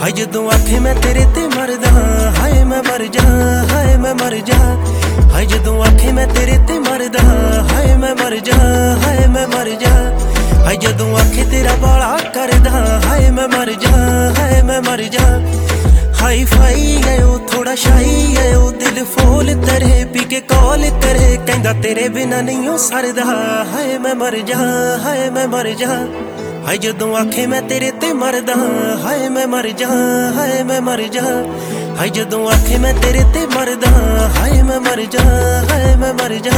ਹਾਏ ਜਦੋਂ ਆਖੇ ਮੈਂ ਤੇਰੇ ਤੇ ਮਰਦਾ, ਹਾਏ ਮੈਂ ਮਰ ਜਾ, ਹਾਏ ਮੈਂ ਮਰ ਜਾ। ਹਾਏ ਜਦੋਂ ਆਖੇ ਮੈਂ ਤੇਰੇ ਤੇ ਮਰਦਾ, ਹਾਏ ਮੈਂ ਮਰ ਜਾ, ਹਾਏ ਮੈਂ ਮਰ ਜਾ। ਹਾਏ ਜਦੋਂ ਆਖੇ ਤੇਰਾ ਬਾਲਾ ਕਰਦਾ, ਹਾਏ ਮੈਂ ਮਰ ਜਾ, ਹਾਏ ਮੈਂ ਮਰ ਜਾ। ਹਾਈ ਫਾਈ ਹੈ ਉਹ ਥੋੜਾ ਸ਼ਾਈ ਹੈ ਉਹ, ਦਿਲ ਫੋਲ ਤਰੇ ਪੀ ਕੇ ਕਾਲ ਕਰੇ, ਕਹਿੰਦਾ ਤੇਰੇ ਬਿਨਾ ਨਹੀਂ ਉਹ ਸਰਦਾ, ਹਾਏ ਮੈਂ ਮਰ ਜਾ, ਹਾਏ ਮੈਂ ਮਰ ਜਾ। ਹਾਏ ਜਦੋਂ ਆਖੇ ਮੈਂ ਤੇਰੇ ਤੇ ਮਰਦਾ, ਹਾਏ ਮੈਂ ਮਰ ਜਾ, ਹਾਏ ਮੈਂ ਮਰ ਜਾ। ਹਾਏ ਜਦੋਂ ਆਖੇ ਮੈਂ ਤੇਰੇ ਤੇ ਮਰਦਾ, ਹਾਏ ਮੈਂ ਮਰ ਜਾ, ਹਾਏ ਮੈਂ ਮਰ ਜਾ।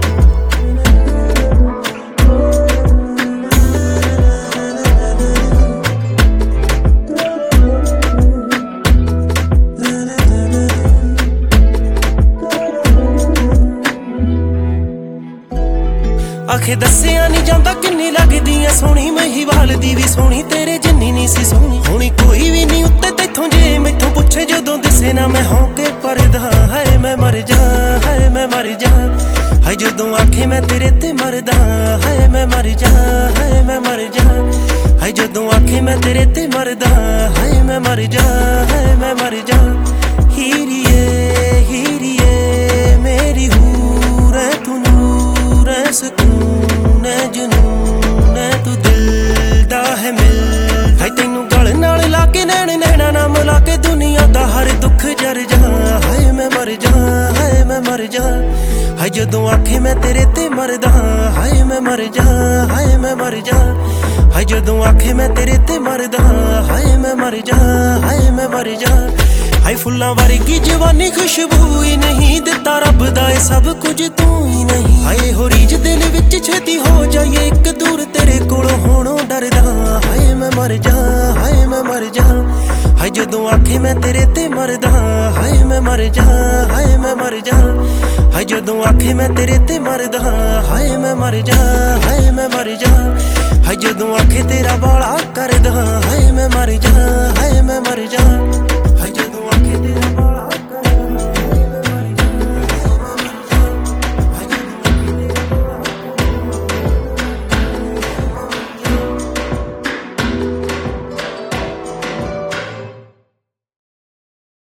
ਆਖੇ ਦੱਸਿਆ ਨੀ ਜਾਂਦਾ ਕਿੰਨੀ ਲੱਗਦੀ ਐ ਸੋਹਣੀ, ਮਹੀਵਾਲ ਦੀ ਵੀ ਸੋਹਣੀ ਤੇਰੇ ਜਿੰਨੀ ਨੀ ਸੀ ਸੋਹਣੀ। ਹੋਣੀ ਕੋਈ ਵੀ ਨੀ ਉੱਤੇ ਤੈਥੋਂ, ਜੇ ਮੈਥੋਂ ਪੁੱਛੇ ਜਦੋਂ ਦਿਸੇ ਨਾ ਮੈਂ ਹੌਂਕੇ ਪਰਦਾ, ਹਾਏ ਮੈਂ ਮਰ ਜਾ, ਹਾਏ ਮੈਂ ਮਰ ਜਾ। ਹਾਏ ਜਦੋਂ ਆਖੇ ਮੈਂ ਤੇਰੇ ਤੇ ਮਰਦਾ, ਹਾਏ ਮੈਂ ਮਰ ਜਾ, ਹਾਏ ਮੈਂ ਮਰ ਜਾ। ਹਾਏ ਜਦੋਂ ਆਖੇ ਮੈਂ ਤੇਰੇ ਤੇ ਮਰਦਾ, ਹਾਏ ਮੈਂ ਮਰ ਜਾ, ਹਾਏ ਮੈਂ ਮਰ ਜਾ। ਹੀਰੀਏ ਹੀਰੀਏ ਮੇਰੀ ਹੂਰ ਐ ਤੂੰ ਨੂਰ ਐ ਸਕੂਨ ਐ ਜਨੂਨ ਐ ਤੂੰ ਦਿਲ ਦਾ ਹੈ ਮਿਲ। ਹਾਏ ਤੈਨੂੰ ਗਲ ਨਾਲ ਲਾ ਕੇ ਨੈਣ ਨੈਣਾ ਨਾ ਮਿਲਾ ਕੇ ਦੁਨੀਆ ਦਾ ਹਰ ਦੁੱਖ ਜਰ ਜਾ, ਹਾਏ ਮੈਂ ਮਰ ਜਾ, ਹਾਏ ਮੈਂ ਮਰ ਜਾ। ਹਾਏ ਜਦੋਂ ਆਖੇ ਮੈਂ ਤੇਰੇ ਤੇ ਮਰਦਾ, ਹਾਏ ਮੈਂ ਮਰ ਜਾ, ਹਾਏ ਮੈਂ ਮਰ ਜਾ। ਹਾਏ ਜਦੋਂ ਆਖੇ ਮੈਂ ਤੇਰੇ ਤੇ ਮਰਦਾ, ਹਾਏ ਮੈਂ ਮਰ ਜਾ, ਹਾਏ ਮੈਂ ਮਰ ਜਾ। ਹਾਏ ਫੁੱਲਾਂ ਵਰਗੀ ਜਵਾਨੀ ਖੁਸ਼ਬੂ ਹੀ ਨਹੀਂ, ਦਿੱਤਾ ਰੱਬ ਦਾ ਇਹ ਸਭ ਕੁਝ ਤੂੰ ਹੀ ਨਹੀਂ। ਹਾਏ ਹੋ ਰੀਝ ਦਿਲ ਵਿੱਚ ਛੇਤੀ ਹੋ ਜਾਈਏ ਇੱਕ, ਦੂਰ ਤੇਰੇ ਕੋਲੋਂ ਹੋਣੋਂ ਡਰਦਾ, ਹਾਏ ਮੈਂ ਮਰ ਜਾ, ਹਾਏ ਮੈਂ ਮਰ ਜਾ। ਹਾਏ ਜਦੋਂ ਆਖੇ ਮੈਂ ਤੇਰੇ ਤੇ ਮਰਦਾ, ਹਾਏ ਮੈਂ ਮਰ ਜਾ, ਹਾਏ ਮੈਂ ਮਰ ਜਾ। ਹਾਏ ਜਦੋਂ ਆਖੇ ਮੈਂ ਤੇਰੇ ਤੇ ਮਰਦਾ, ਹਾਏ ਮੈਂ ਮਰ ਜਾ, ਹਾਏ ਮੈਂ ਮਰ ਜਾ। ਹਾਏ ਜਦੋਂ ਆਖੇ ਤੇਰਾ ਬਾਲਾ ਕਰਦਾ, ਹਾਏ ਮੈਂ ਮਰ ਜਾ, ਹਾਏ ਮੈਂ ਮਰ ਜਾ। ਹਾਏ ਜਦੋਂ ਆਖੇ ਤੇਰਾ